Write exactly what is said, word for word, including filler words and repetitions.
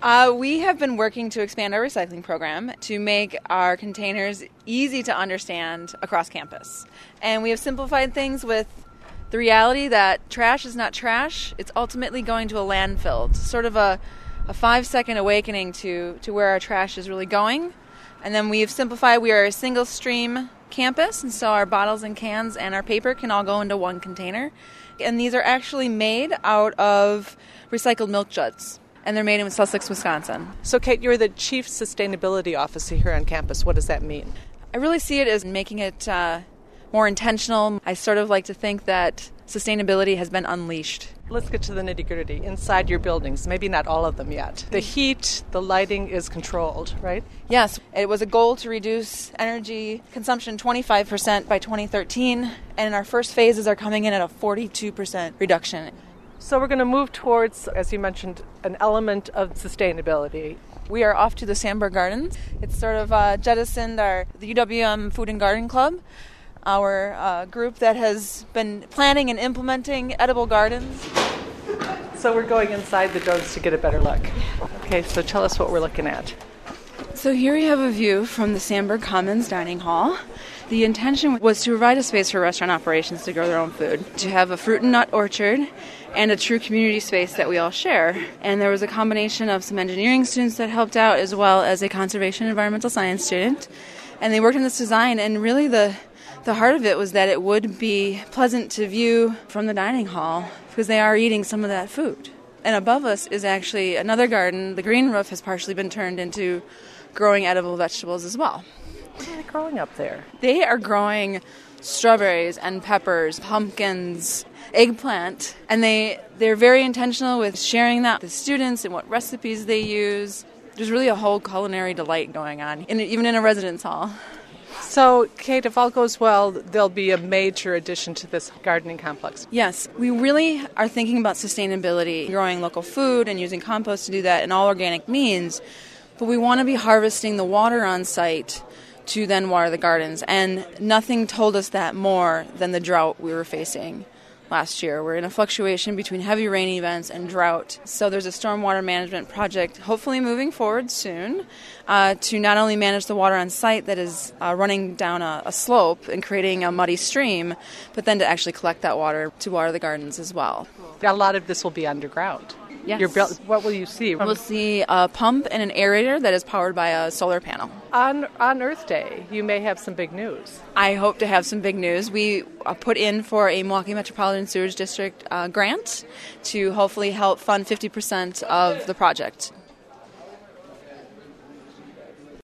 Uh, we have been working to expand our recycling program to make our containers easy to understand across campus. And we have simplified things with the reality that trash is not trash. It's ultimately going to a landfill. It's sort of a, a five-second awakening to, to where our trash is really going. And then we've simplified. We are a single-stream campus, and so our bottles and cans and our paper can all go into one container. And these are actually made out of recycled milk jugs, and they're made in Sussex, Wisconsin. So, Kate, you're the Chief Sustainability Officer here on campus. What does that mean? I really see it as making it uh, more intentional. I sort of like to think that sustainability has been unleashed. Let's get to the nitty-gritty. Inside your buildings, maybe not all of them yet. The heat, the lighting is controlled, right? Yes. It was a goal to reduce energy consumption twenty-five percent by twenty thirteen, and our first phases are coming in at a forty-two percent reduction. So we're going to move towards, as you mentioned, an element of sustainability. We are off to the Sandberg Gardens. It's sort of uh, jettisoned our the U W M Food and Garden Club, our uh, group that has been planning and implementing edible gardens. So we're going inside the doors to get a better look. Okay, so tell us what we're looking at. So here we have a view from the Sandberg Commons Dining Hall. The intention was to provide a space for restaurant operations to grow their own food, to have a fruit and nut orchard, and a true community space that we all share. And there was a combination of some engineering students that helped out, as well as a conservation environmental science student. And they worked on this design, and really the the heart of it was that it would be pleasant to view from the dining hall, because they are eating some of that food. And above us is actually another garden. The green roof has partially been turned into growing edible vegetables as well. What are they growing up there? They are growing strawberries and peppers, pumpkins, eggplant, and they, they're very intentional with sharing that with the students and what recipes they use. There's really a whole culinary delight going on, in, even in a residence hall. So, Kate, if all goes well, there'll be a major addition to this gardening complex. Yes, we really are thinking about sustainability, growing local food and using compost to do that in all organic means, but we want to be harvesting the water on site to then water the gardens, and nothing told us that more than the drought we were facing last year. We're in a fluctuation between heavy rain events and drought. So there's a stormwater management project hopefully moving forward soon uh, to not only manage the water on site that is uh, running down a, a slope and creating a muddy stream, but then to actually collect that water to water the gardens as well. A lot of this will be underground. Yes. You're built, what will you see? We'll see a pump and an aerator that is powered by a solar panel. On on Earth Day, you may have some big news. I hope to have some big news. We uh, put in for a Milwaukee Metropolitan Sewage District uh, grant to hopefully help fund fifty percent of the project.